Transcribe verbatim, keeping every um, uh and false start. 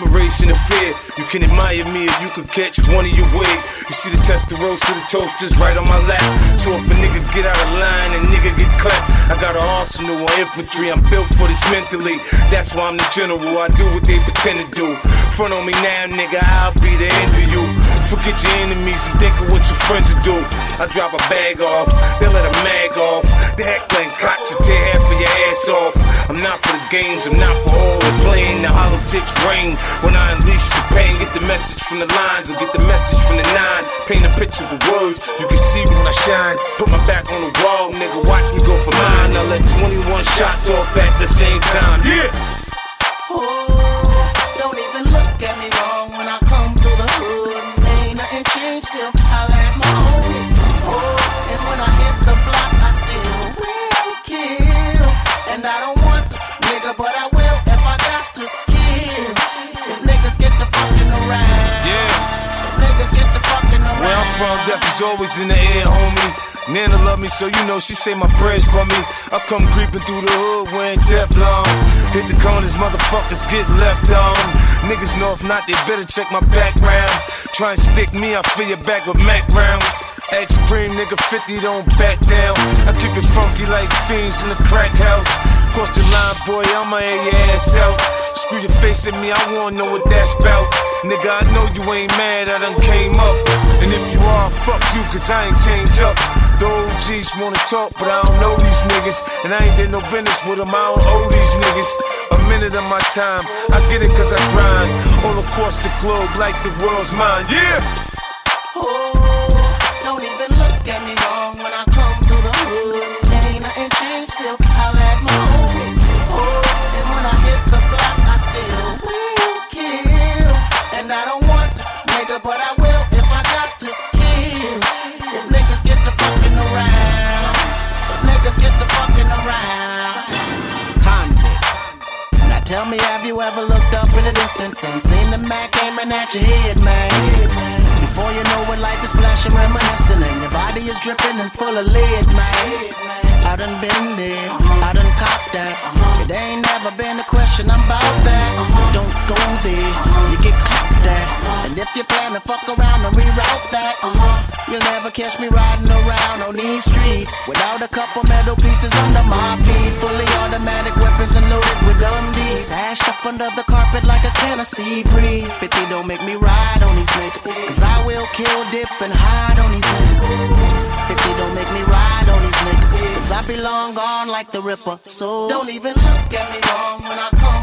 separation of fear. You can admire me if you could catch one of your wig. You see the Testarossa, the toasters right on my lap. So if a nigga get out of line and nigga get clapped, I got an arsenal of infantry. I'm built for this mentally. That's why I'm the general. I do what they pretend to do. Front on me now, nigga, I'll be the end of you. Forget your enemies and think of what your friends will do. I drop a bag off, they let a mag off. The heckling cocks will tear half of your ass off. I'm not for the games, I'm not for all the playing. The hollow tips rain when I unleash the pain. Get the message from the lines or get the message from the nine. Paint a picture with words, you can see me when I shine. Put my back on the wall, nigga, watch me go for mine. I let twenty-one shots off at the same time, yeah. Oh, don't even look at me wrong when I come through the hood. Ain't nothing changed, still holla at my homies. Oh, and when I hit the block, I still will kill. And I don't want to, nigga, but I will if I got to kill. If niggas get the fucking around, yeah. If niggas get the fucking around. Where I'm from, death is always in the air, homie. Nana love me, so you know she say my prayers for me. I come creeping through the hood wearing Teflon. Hit the corners, motherfuckers get left on. Niggas know if not, they better check my background. Try and stick me, I fill your back with Mac rounds. X-Supreme, nigga, fifty, don't back down. I keep it funky like fiends in the crack house. Cross the line, boy, I'ma air your ass out. Screw your face at me, I wanna know what that's about. Nigga, I know you ain't mad, I done came up. And if you are, fuck you, cause I ain't changed up. The O Gs wanna talk, but I don't know these niggas. And I ain't did no business with them, I don't owe these niggas a minute of my time. I get it cause I grind all across the globe like the world's mine, yeah! Oh, don't even look at me wrong when I come through the hood. Ain't nothing changed, still holla at my homies. Oh, and when I hit the block, I still will kill. And I don't want to, nigga, but I will if I got to kill. If niggas get the fucking around, if niggas get the fucking around. Convict. Now tell me, have you ever looked up in the distance and seen the Mac aiming at your head, man? Before you know it, life is flashing, reminiscing, and your body is dripping and full of lead, man. I done been there, I done copped that. It ain't never been a question, I'm about that. Don't go there, you get caught that. And if you plan to fuck around and reroute that, you'll never catch me riding around on these streets without a couple metal pieces under my feet. Fully automatic weapons and loaded with dumb D's. Stashed up under the carpet like a Tennessee breeze. fifty don't make me ride on these niggas, cause I will kill, dip, and hide on these niggas. fifty don't make me ride on these niggas, cause I be long gone like the Ripper. So don't even look at me wrong when I come